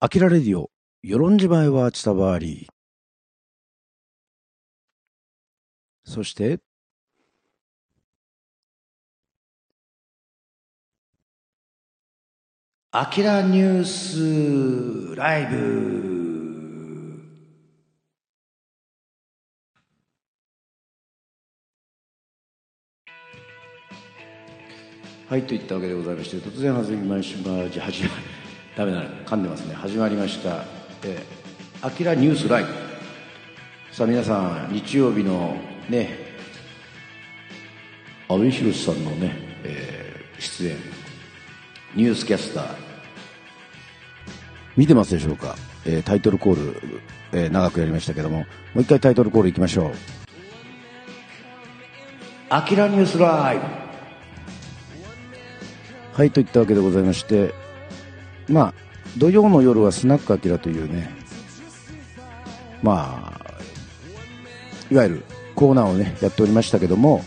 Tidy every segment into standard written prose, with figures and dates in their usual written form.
アキラレディオ、与論島へは伝わり。そして、アキラニュースライブ。はい、といったわけでございまして、突然始まりました。ダメだ、噛んでますね。始まりました。アキラニュースライブ。さあ皆さん、日曜日のね、阿部寛さんのね、出演、ニュースキャスター、見てますでしょうか。タイトルコール、長くやりましたけども、もう一回タイトルコールいきましょう。アキラニュースライブ。はい、といったわけでございまして、まあ土曜の夜はスナックアキラというね、まあいわゆるコーナーをねやっておりましたけども、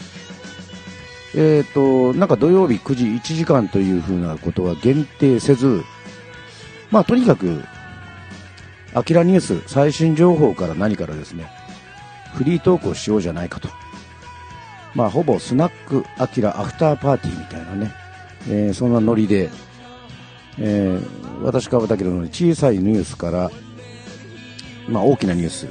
なんか土曜日9時1時間というふうなことは限定せず、まあとにかくアキラニュース最新情報から何からですね、フリートークをしようじゃないかと。まあほぼスナックアキラアフターパーティーみたいなね、そんなノリで、私川端明の小さいニュースから、まあ、大きなニュース、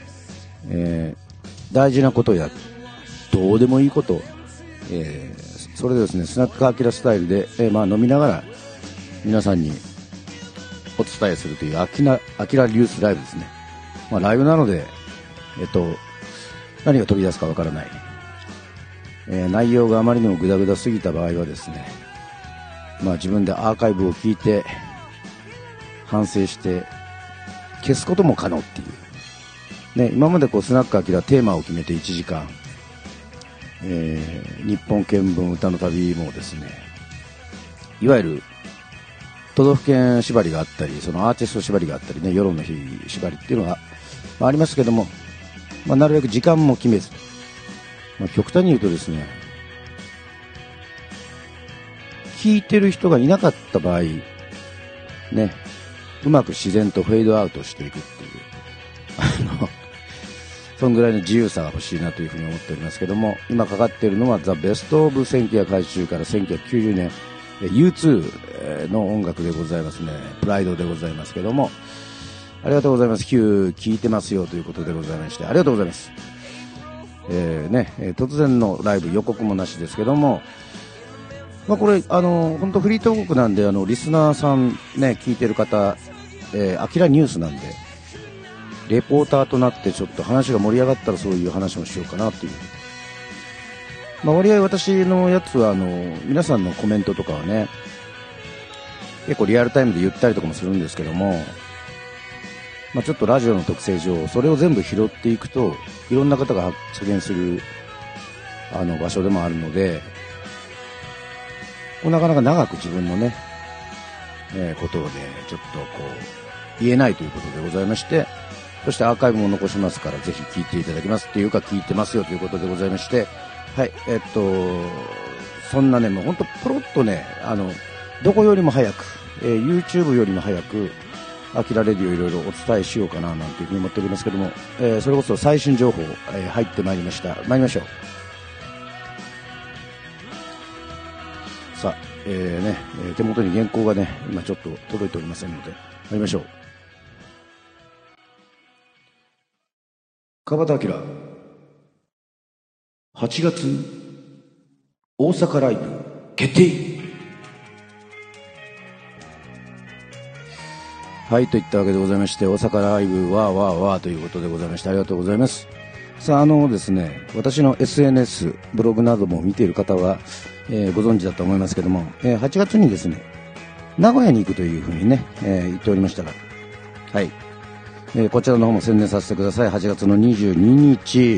大事なことやどうでもいいこと、それでですねスナックアキラスタイルで、まあ、飲みながら皆さんにお伝えするというアキラニュースライブですね。まあ、ライブなので、何が飛び出すかわからない、内容があまりにもグダグダすぎた場合はですね、まあ、自分でアーカイブを聞いて反省して消すことも可能っていう、ね、今までこうスナックアキラテーマを決めて1時間、日本見聞歌の旅もですね、いわゆる都道府県縛りがあったり、そのアーティスト縛りがあったりね、世論の日縛りっていうのが、ありますけども、まあ、なるべく時間も決めず、まあ、極端に言うとですね、聞いてる人がいなかった場合ね、うまく自然とフェードアウトしていくっていうそんぐらいの自由さが欲しいなというふうに思っておりますけども、今かかっているのはザ・ベストオブ1980から1990年 U2 の音楽でございますね。プライドでございますけども、ありがとうございます。Q 聞いてますよということでございまして、ありがとうございます。突然のライブ予告もなしですけども、まあ、これ本当フリートークなんで、リスナーさんね聞いてる方、アキラニュースなんでレポーターとなってちょっと話が盛り上がったらそういう話もしようかなという、まあ、割合私のやつは皆さんのコメントとかはね結構リアルタイムで言ったりとかもするんですけども、まあ、ちょっとラジオの特性上それを全部拾っていくといろんな方が発言する場所でもあるので、なかなか長く自分のね、ことをねちょっとこう言えないということでございまして、そしてアーカイブも残しますからぜひ聞いていただきますっていうか聞いてますよということでございまして、はい、そんなねもう本当ポロッとねどこよりも早く、YouTube よりも早くアキラレディをいろいろお伝えしようかななんていうふうに思っておりますけども、それこそ最新情報、入ってまいりました。参りましょう。さあ、手元に原稿がね今ちょっと届いておりませんので参りましょう。川端明8月大阪ライブ決定。はいといったわけでございまして、大阪ライブわーわーわーということでございまして、ありがとうございます。さあですね、私の SNS ブログなども見ている方は、ご存知だと思いますけども、8月にですね名古屋に行くというふうにね、言っておりましたが、はい、こちらの方も宣伝させてください。8月の22日、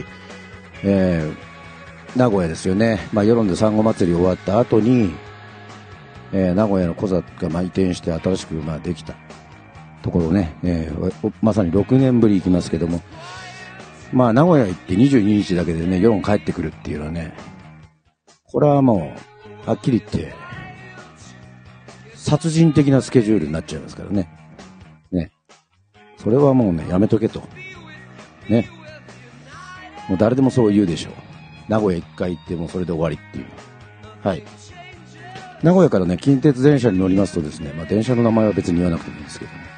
名古屋ですよね。まあ、世論で産後祭り終わった後に、名古屋のコザが移転して新しくできたところね、まさに6年ぶり行きますけども、まあ名古屋行って22日だけでね世論帰ってくるっていうのはね、これはもうはっきり言って殺人的なスケジュールになっちゃいますからね。 それはもうね、やめとけと。ね。もう誰でもそう言うでしょう。名古屋一回行ってもそれで終わりっていう。はい。名古屋からね、近鉄電車に乗りますとですね、まあ電車の名前は別に言わなくてもいいんですけどね。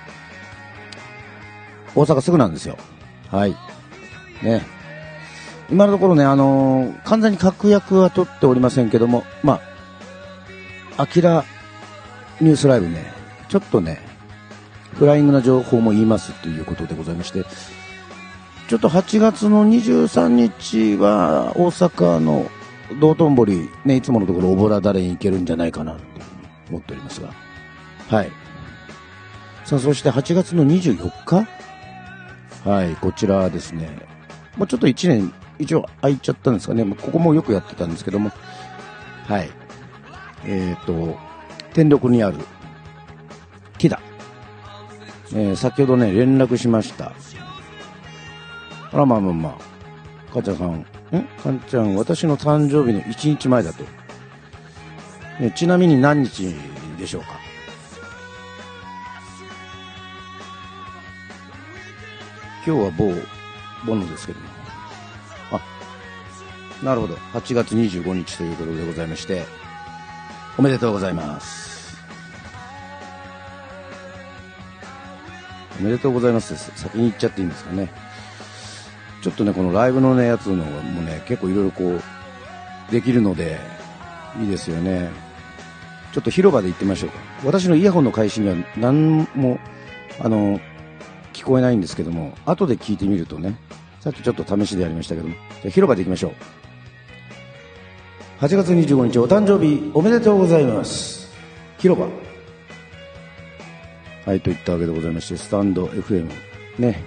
大阪すぐなんですよ。はい。ね。今のところね、完全に確約は取っておりませんけども、まあ、アキラニュースライブね、ちょっとね、フライングな情報も言いますということでございまして、ちょっと8月の23日は大阪の道頓堀、ね、いつものところおぼらだれに行けるんじゃないかなと思っておりますが、はい。さあ、そして8月の24日、はい、こちらですね、もうちょっと1年一応空いちゃったんですかね、ここもよくやってたんですけども、はい、天禄にある木田、先ほどね連絡しました。あら、まあまあまあ、かんちゃんさん、かんちゃん、私の誕生日の1日前だと、ちなみに何日でしょうか。今日はボノですけども、なるほど、8月25日ということでございまして、おめでとうございます。おめでとうございますです。先に言っちゃっていいんですかね。ちょっとね、このライブのね、やつのもね、結構いろいろこう、できるので、いいですよね。ちょっと広場で行ってみましょうか。私のイヤホンの返しには何も、聞こえないんですけども、後で聞いてみるとね、さっきちょっと試しでやりましたけども、じゃあ広場で行きましょう。8月25日お誕生日おめでとうございます。広場。はい、といったわけでございまして、スタンド FM ね、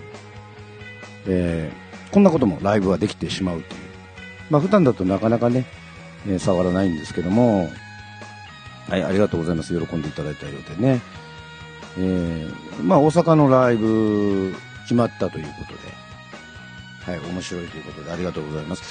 こんなこともライブはできてしまうという。まあ普段だとなかなかね、触らないんですけども、はい、ありがとうございます。喜んでいただいたようでね。まあ大阪のライブ決まったということで、はい、面白いということでありがとうございます。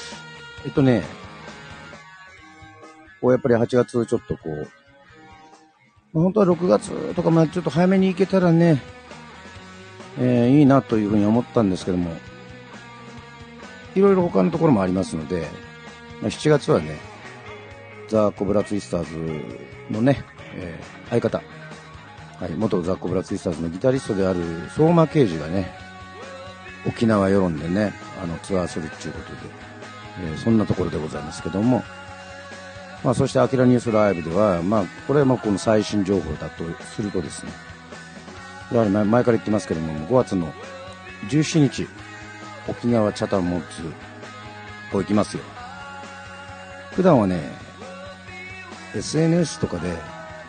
こうやっぱり8月ちょっとこう、本当は6月とか、まあちょっと早めに行けたらね、いいなというふうに思ったんですけども、いろいろ他のところもありますので、まあ、7月はね、ザ・コブラツイスターズのね、相方、はい、元ザ・コブラツイスターズのギタリストである相馬啓二がね、沖縄世論でね、ツアーするっていうことで、そんなところでございますけども、まあ、そしてアキラニュースライブでは、まあ、これはもうこの最新情報だとするとですね、やはり前から言ってますけども、5月の17日、沖縄チャタンモッツ、こう行きますよ。普段はね、SNS とかで、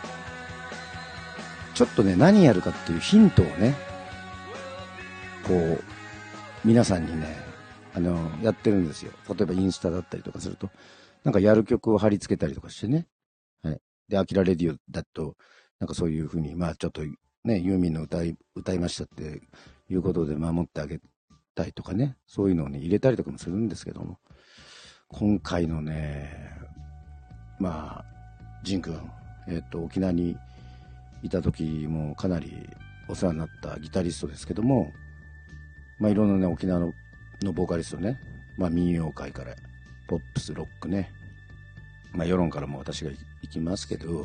ちょっとね、何やるかっていうヒントをね、こう、皆さんにね、やってるんですよ。例えばインスタだったりとかすると、なんかやる曲を貼り付けたりとかしてね。はい。で、アキラレディオだと、なんかそういうふうに、まあちょっとね、ユーミンの歌いましたっていうことで守ってあげたりとかね、そういうのをね、入れたりとかもするんですけども、今回のね、まあ、ジン君、沖縄にいた時もかなりお世話になったギタリストですけども、まあいろんなね、沖縄のボーカリストね、まあ民謡界から、ポップス、ロックね、まあ世論からも私が行きますけど、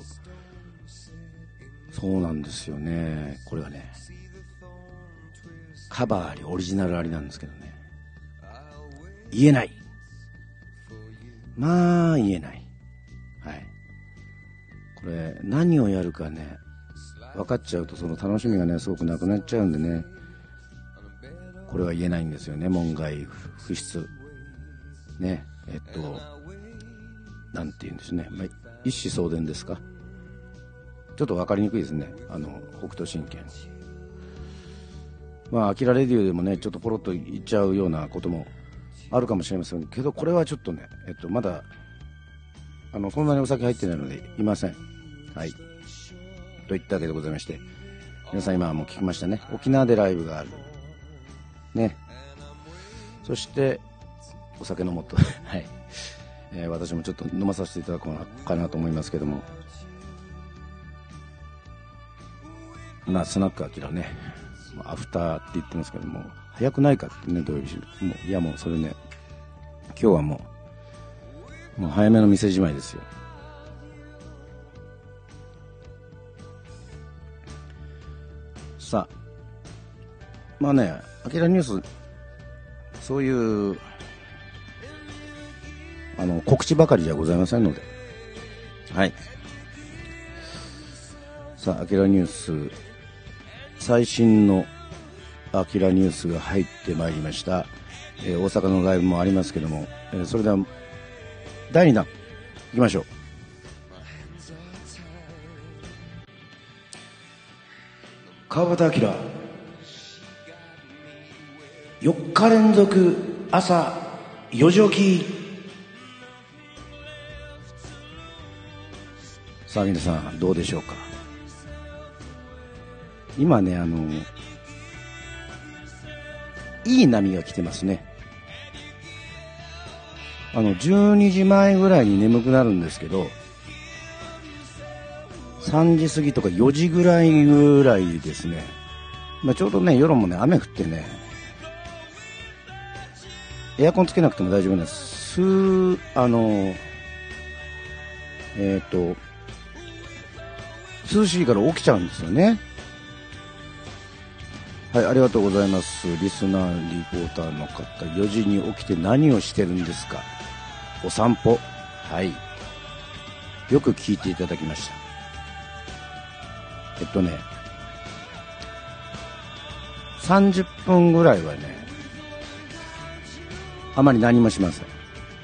そうなんですよね。これはね、カバーありオリジナルありなんですけどね、言えない。まあ言えない。はい。これ何をやるかね、分かっちゃうとその楽しみがねすごくなくなっちゃうんでね、これは言えないんですよね。門外不出ね。なんて言うんですね、まあ、一子相伝ですか。ちょっと分かりにくいですね、北斗神拳。まあアキラレディオでもねちょっとポロッと言っちゃうようなこともあるかもしれませんけど、これはちょっとね、まだそんなにお酒入ってないのでいません。はい、といったわけでございまして、皆さん今も聞きましたね、沖縄でライブがあるね。そしてお酒飲もうとはい、私もちょっと飲まさせていただこうかなと思いますけども、まあスナックアキラね、 アフターって言ってますけども、早くないかってね、土曜日。もう、いやもうそれね、今日はもう早めの店じまいですよ。さあ、まあね、アキラニュース、そういう告知ばかりじゃございませんので、はい。さあ、アキラニュース、最新のアキラニュースが入ってまいりました。大阪のライブもありますけども、それでは第2弾いきましょう。川端明4日連続朝4時起き。さあ皆さんどうでしょうか。今ね、いい波が来てますね。12時前ぐらいに眠くなるんですけど、3時過ぎとか4時ぐらいですね。まあ、ちょうどね、夜もね、雨降ってね、エアコンつけなくても大丈夫です。涼しいから起きちゃうんですよね。はい、ありがとうございます。リスナーリポーターの方、4時に起きて何をしてるんですか。お散歩。はい。よく聞いていただきました。30分ぐらいはね、あまり何もしません。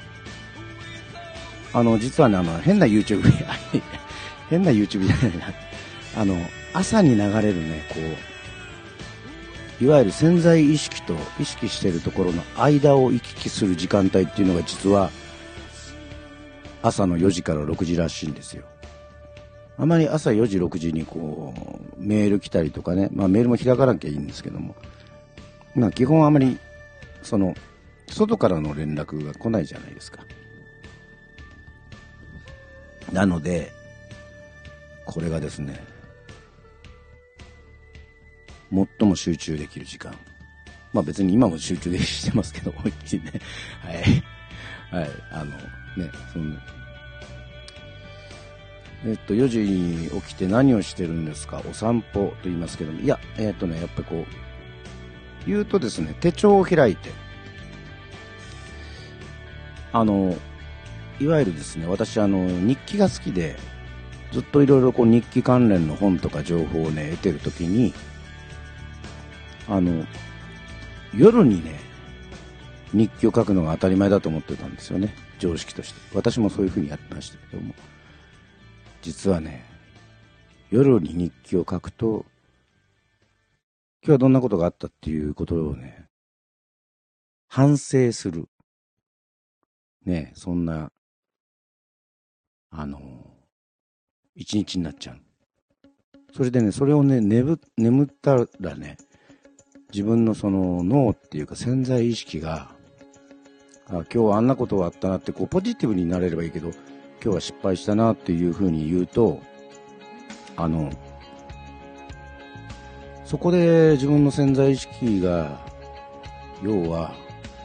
実はね、変な YouTube 変な YouTube じゃないな。朝に流れるね、こう、いわゆる潜在意識と意識しているところの間を行き来する時間帯っていうのが実は朝の4時から6時らしいんですよ。あまり朝4時6時にこうメール来たりとかね、まあメールも開かなきゃいいんですけども、まあ基本あまり外からの連絡が来ないじゃないですか。なのでこれがですね、最も集中できる時間。まあ別に今も集中でしてますけど、思いっきりね。はい。はい。4時に起きて何をしてるんですか。お散歩と言いますけども、いや、やっぱりこう、言うとですね、手帳を開いて、いわゆるですね、私日記が好きで、ずっといろいろこう日記関連の本とか情報をね、得てるときに、夜にね、日記を書くのが当たり前だと思ってたんですよね。常識として。私もそういうふうにやってましたけども。実はね、夜に日記を書くと、今日はどんなことがあったっていうことをね、反省する。ね、そんな、一日になっちゃう。それでね、それをね、眠ったらね、自分のその脳っていうか潜在意識が、今日はあんなことがあったなってこうポジティブになれればいいけど、今日は失敗したなっていうふうに言うと、そこで自分の潜在意識が、要は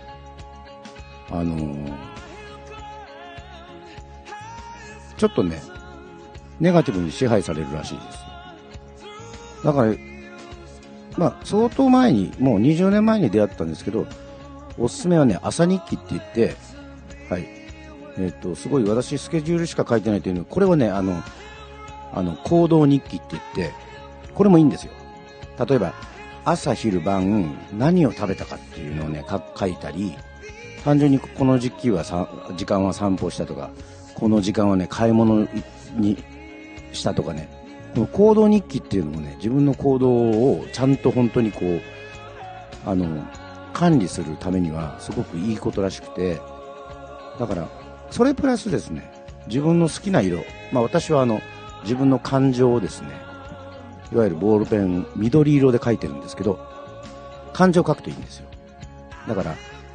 ちょっとね、ネガティブに支配されるらしいです。だからまあ相当前に、もう20年前に出会ったんですけど、おすすめはね、朝日記って言って、はい、すごい私スケジュールしか書いてないというの、これはね、行動日記って言って、これもいいんですよ。例えば朝昼晩何を食べたかっていうのをね、書いたり、単純にこの時間は散歩したとか、この時間はね買い物にしたとかね、この行動日記っていうのもね、自分の行動をちゃんと本当にこう管理するためにはすごくいいことらしくて、だからそれプラスですね、自分の好きな色、まあ私は自分の感情をですね、いわゆるボールペン緑色で書いてるんですけど、感情を書くといいんですよ。だから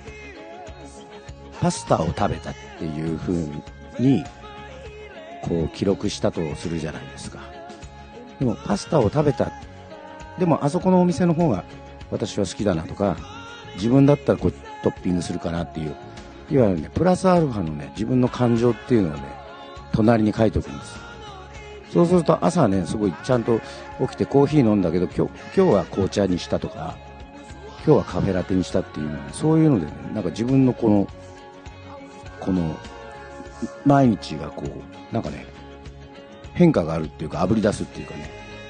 パスタを食べたっていう風にこう記録したとするじゃないですか。でもパスタを食べたっでもあそこのお店の方が私は好きだなとか、自分だったらこうトッピングするかなっていう、いわゆるね、プラスアルファのね、自分の感情っていうのをね、隣に書いておくんです。そうすると朝ね、すごいちゃんと起きてコーヒー飲んだけど、今日は紅茶にしたとか、今日はカフェラテにしたっていうのね、そういうのでね、なんか自分のこの毎日がこう、なんかね、変化があるっていうか、炙り出すっていうかね、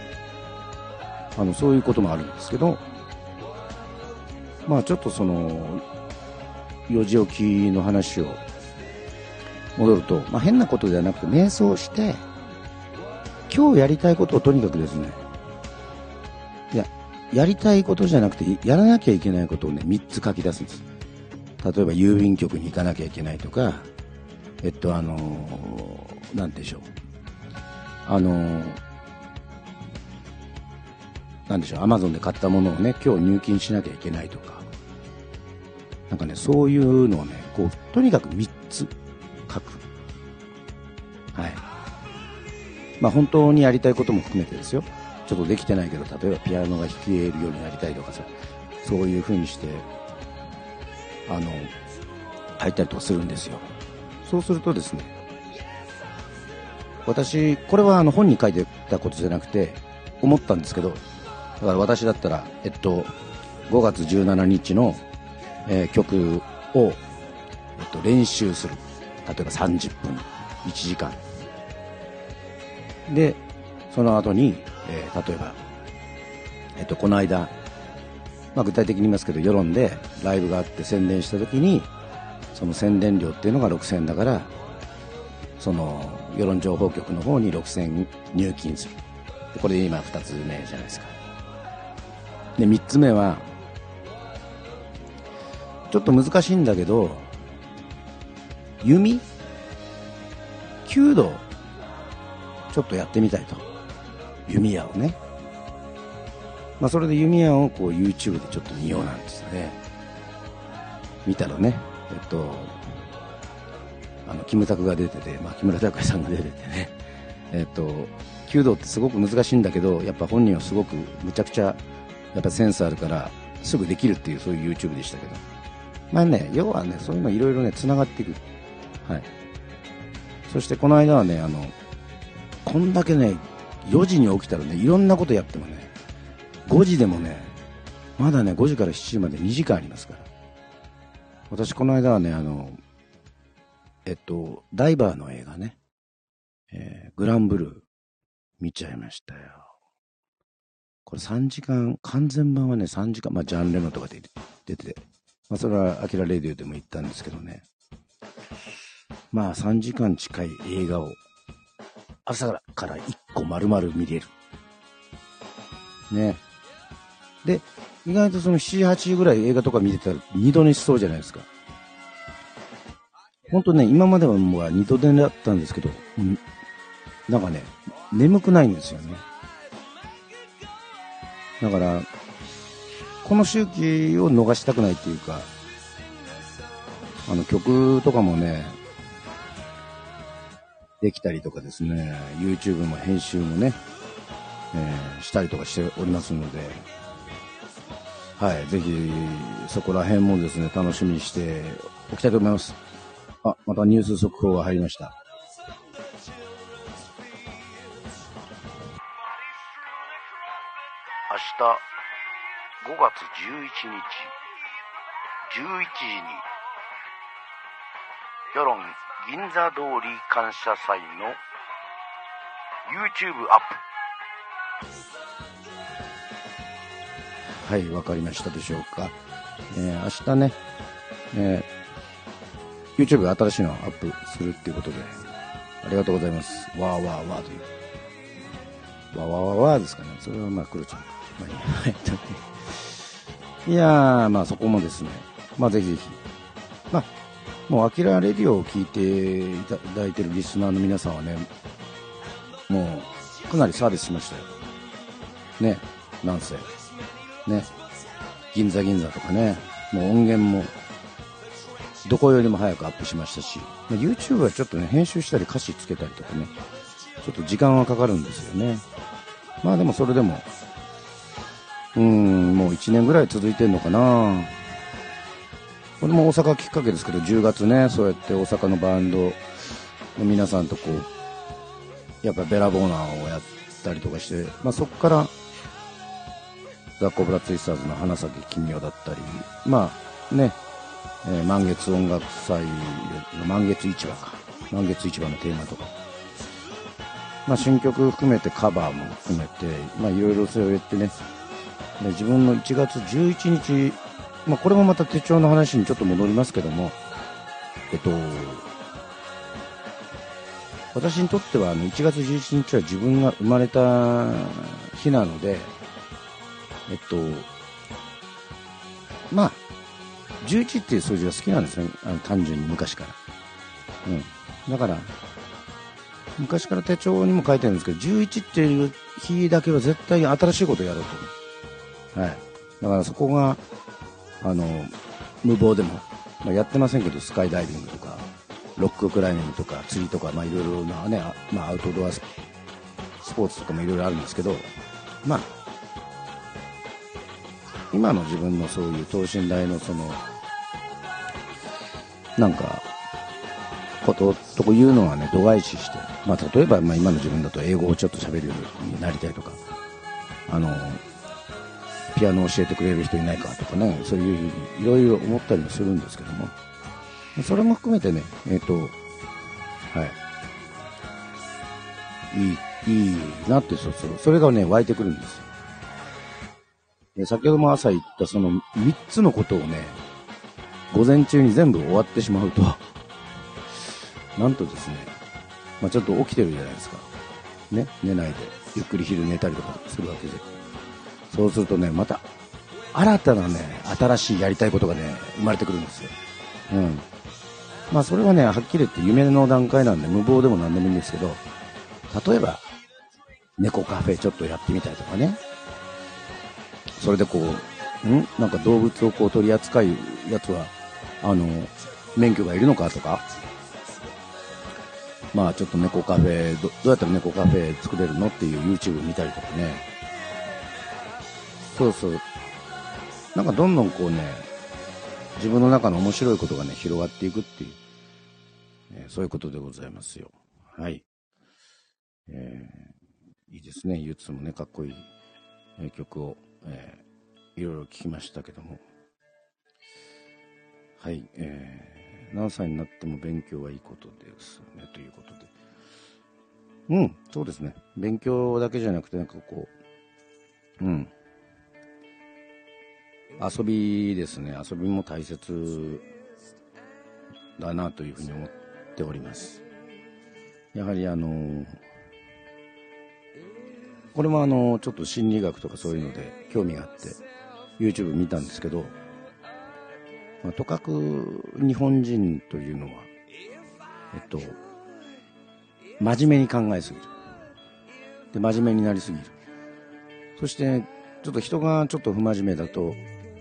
そういうこともあるんですけど、まあちょっとその、4時起きの話を戻ると、まあ変なことではなくて、瞑想して、今日やりたいことをとにかくですね、やりたいことじゃなくて、やらなきゃいけないことをね、3つ書き出すんです。例えば郵便局に行かなきゃいけないとか、なんでしょう。なんでしょう、アマゾンで買ったものをね、今日入金しなきゃいけないとか、なんかね、そういうのをね、こう、とにかく3つ書く。はい。まあ本当にやりたいことも含めてですよ。ちょっとできてないけど、例えばピアノが弾けるようになりたいとかさ、そういう風にして、書いたりとかするんですよ。そうするとですね、私、これは本に書いてたことじゃなくて、思ったんですけど、だから私だったら、5月17日の、曲を、練習する。例えば30分、1時間。で、その後に、例えば、この間、まあ具体的に言いますけど、世論でライブがあって宣伝した時に、その宣伝料っていうのが6000円だから、その世論情報局の方に6000円入金する。でこれで今2つ目じゃないですか。で、3つ目は、ちょっと難しいんだけど、弓弓道、ちょっとやってみたいと。弓矢をね。まあそれで弓矢をこう YouTube でちょっと見ようなんですね。見たらね、キムタクが出てて、まあ木村拓哉さんが出ててね、弓道ってすごく難しいんだけど、やっぱ本人はすごくむちゃくちゃやっぱセンスあるからすぐできるっていう、そういう YouTube でしたけど、まあね、要はね、そういうのいろいろね、繋がっていく。はい。そしてこの間はね、こんだけね、4時に起きたらね、いろんなことやってもね、5時でもね、まだね、5時から7時まで2時間ありますから。私この間はね、ダイバーの映画ね、グランブルー見ちゃいましたよ。これ3時間、完全版はね、3時間、まあジャンレノとかで出てて、まあそれはアキラレディオでも言ったんですけどね、まあ3時間近い映画を朝から1個丸々見れる。ね。で、意外とその7時、8時ぐらい映画とか見てたら二度寝しそうじゃないですか。ほんとね、今まではもう二度寝だったんですけど、なんかね、眠くないんですよね。だから、この周期を逃したくないっていうか、曲とかもね、できたりとかですね、YouTube も編集もね、したりとかしておりますので、はい、ぜひそこら辺もですね、楽しみにしておきたいと思います。あ、またニュース速報が入りました。明日5月11日11時に世論銀座通り感謝祭の YouTube アップ。はい、わかりましたでしょうか。明日ね、YouTube 新しいのをアップするっていうことで、ありがとうございます。わーわーわーという。わーわーわーわーですかね。それはまあ、クロちゃんか。まあいいや、いやー、まあそこもですね、まあぜひぜひ。まあ、もうアキラレディオを聞いていただいてるリスナーの皆さんはね、もうかなりサービスしましたよ。ね、なんせ。ね、銀座とかね、もう音源もどこよりも早くアップしましたし、YouTube はちょっとね、編集したり歌詞つけたりとかね、ちょっと時間はかかるんですよね。まあでもそれでももう1年ぐらい続いてんのかな。これも大阪きっかけですけど、10月ね、そうやって大阪のバンドの皆さんとこう、やっぱベラボーナーをやったりとかして、まあそこから、ザ・コブラツイスターズの花咲金魚だったり、まあね、満月音楽祭の満月市場か。満月市場のテーマとか。まあ新曲含めてカバーも含めて、まあいろいろそうやってね、で自分の1月11日、まあこれもまた手帳の話にちょっと戻りますけども、私にとっては1月11日は自分が生まれた日なので、まあ、11っていう数字が好きなんですね。単純に昔から。だから、昔から手帳にも書いてるんですけど、11っていう日だけは絶対新しいことをやろうと。はい。だからそこが、無謀でも、まあ、やってませんけど、スカイダイビングとか、ロッククライミングとか、釣りとか、まあいろいろなね、まあアウトドアスポーツとかもいろいろあるんですけど、まあ、今の自分のそういう等身大のその、なんか、ことというのはね、度外視して、まあ例えば、まあ今の自分だと英語をちょっと喋るようになりたいとか、ピアノを教えてくれる人いないかとかね、そういういろいろ思ったりもするんですけども、それも含めてね、はい。いいなって、それがね、湧いてくるんですよ。先ほども朝言ったその3つのことをね、午前中に全部終わってしまうと、なんとですね、まあちょっと起きてるじゃないですか。ね、寝ないで、ゆっくり昼寝たりとかするわけで。そうするとね、また、新たなね、新しいやりたいことがね、生まれてくるんですよ。まあそれはね、はっきり言って夢の段階なんで、無謀でも何でもいいんですけど、例えば、猫カフェちょっとやってみたりとかね。それでこう、なんか動物をこう取り扱うやつは、免許がいるのかとか、まあちょっと猫カフェ、どうやったら猫カフェ作れるのっていう YouTube 見たりとかね。そう。なんかどんどんこうね、自分の中の面白いことがね、広がっていくっていう、そういうことでございますよ。はい。いいですね。ユッツもね、かっこいい、曲を、いろいろ聞きましたけども。はい。何歳になっても勉強はいいことですね、ということで。そうですね。勉強だけじゃなくて、なんかこう、遊びですね。遊びも大切だなというふうに思っております。やはりこれもちょっと心理学とかそういうので興味があって YouTube 見たんですけど、まあ、とかく日本人というのは真面目に考えすぎる。で、真面目になりすぎる。そしてちょっと人がちょっと不真面目だと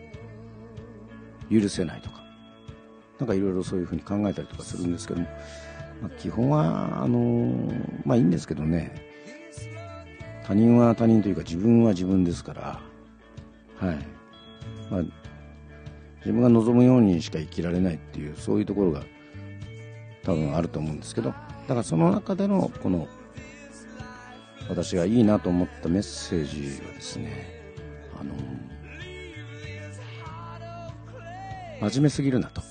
許せないとか、なんかいろいろそういうふうに考えたりとかするんですけども、まあ、基本はまあいいんですけどね、他人は他人というか自分は自分ですから、はい。まあ、自分が望むようにしか生きられないっていう、そういうところが多分あると思うんですけど、だからその中でのこの私がいいなと思ったメッセージはですね、真面目すぎるなと。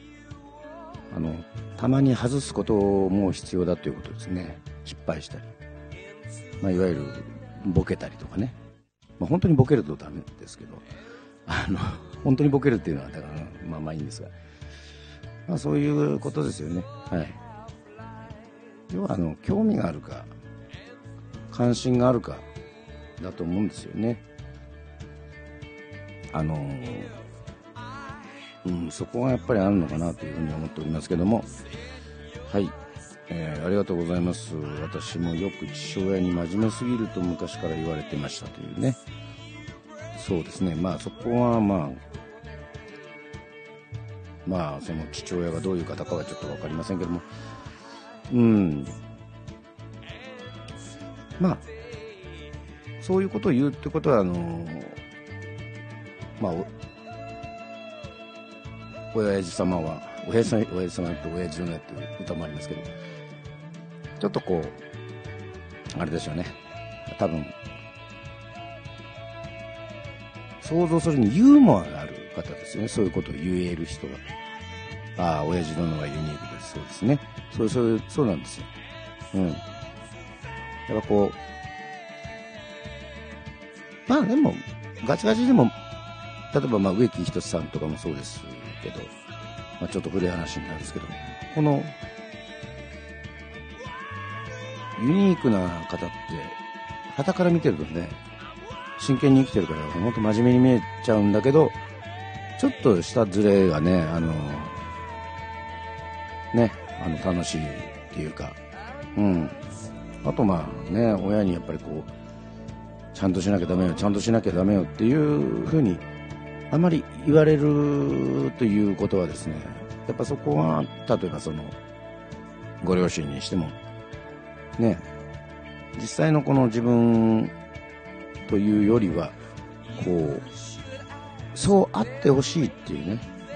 たまに外すことも必要だということですね。失敗したり。まあ、いわゆるボケたりとかね。まあ、本当にボケるとダメですけど、本当にボケるっていうのは、だから、まあいいんですが。まあそういうことですよね。はい。要は、興味があるか、関心があるか、だと思うんですよね。そこがやっぱりあるのかなというふうに思っておりますけども、はい、ありがとうございます。私もよく父親に真面目すぎると昔から言われてましたというね。そうですね。まあそこはまあその父親がどういう方かはちょっとわかりませんけども、まあそういうことを言うってことはまあ親父様は親父様って親父のねっていう歌もありますけど、ちょっとこうあれでしょうね、多分想像するにユーモアがある方ですよね。そういうことを言える人が、ああ親父殿はユニークです、そうですね、そうなんですよ。やっぱこう、まあでもガチガチでも、例えば植木仁さんとかもそうですけど、ちょっと古い話になるんですけど、このユニークな方って傍から見てるとね、真剣に生きてるから本当真面目に見えちゃうんだけど、ちょっとしたズレがね、楽しいっていうか、あと親にやっぱりこうちゃんとしなきゃダメよ、ちゃんとしなきゃダメよっていう風にあまり言われるということはですね、やっぱそこは例えばそのご両親にしてもね、実際のこの自分というよりはこうそうあってほしいっていうね、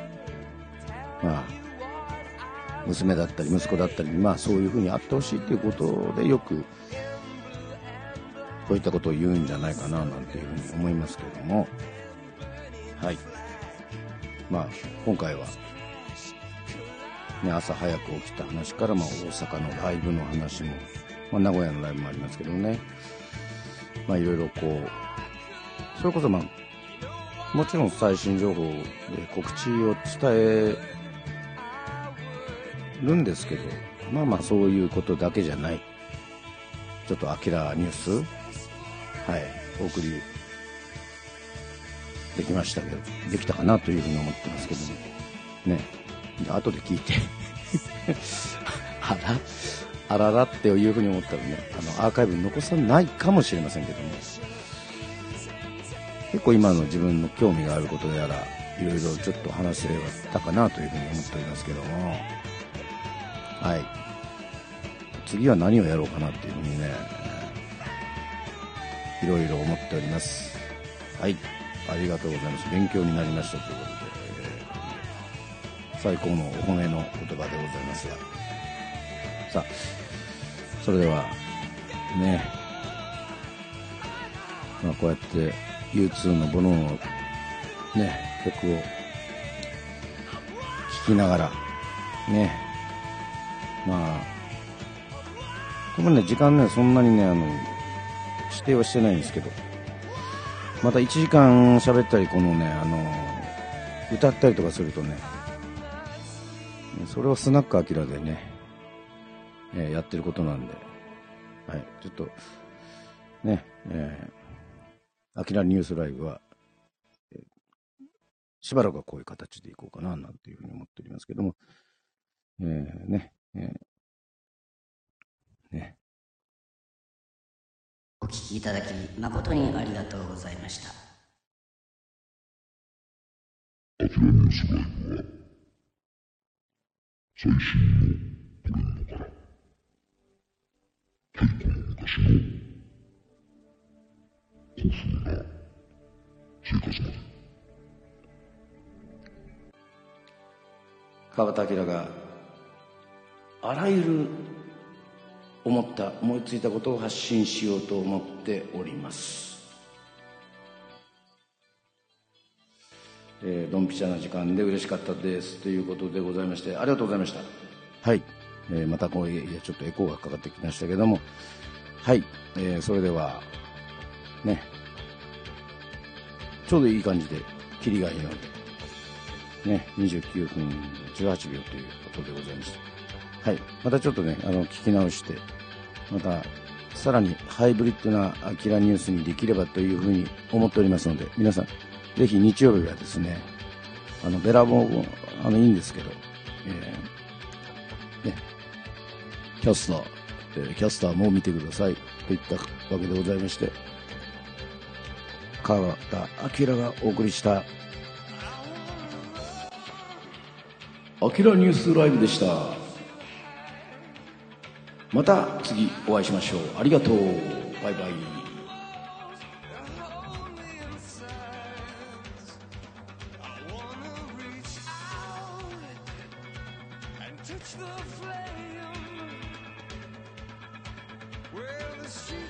娘だったり息子だったりにそういうふうにあってほしいっていうことでよくこういったことを言うんじゃないかななんていうふうに思いますけれども、はい、今回はね、朝早く起きた話から大阪のライブの話も、名古屋のライブもありますけどね、いろいろこうそれこそもちろん最新情報で告知を伝えるんですけど、そういうことだけじゃない、ちょっとアキラニュースお送りできましたけど、できたかなというふうに思ってますけどね。後で聞いてあららっていうふうに思ったらね、アーカイブに残さないかもしれませんけども、結構今の自分の興味があることやらいろいろちょっと話せれたかなというふうに思っておりますけども、次は何をやろうかなっていうふうにね、いろいろ思っております。ありがとうございます。勉強になりましたということで、最高のお褒めの言葉でございますが、さあそれではね、こうやって U2 のボノのね曲を聴きながらね、このね時間ねそんなにね指定はしてないんですけど、また1時間喋ったりこのね歌ったりとかするとね、それはスナックアキラでね、やってることなんで、ちょっとね、アキラニュースライブは、しばらくはこういう形でいこうかななんていうふうに思っておりますけども、 お聞きいただき誠にありがとうございました。 アキラニュースライブは最新のトレンドから結構昔の古風な生活まで、 川端明があらゆる思いついたことを発信しようと思っております。ドンピシャな時間で嬉しかったですということでございまして、ありがとうございました。またちょっとエコーがかかってきましたけども、それではね、ちょうどいい感じでキリがいいのでね、29分18秒ということでございました。またちょっとね聞き直して、またさらにハイブリッドなアキラニュースにできればというふうに思っておりますので、皆さんぜひ日曜日はですね、ベラボもいいんですけど、キャスターも見てくださいといったわけでございまして、川田明がお送りしたアキラニュースライブでした。また次お会いしましょう。ありがとう。バイバイ。 catch the flame. Well, the street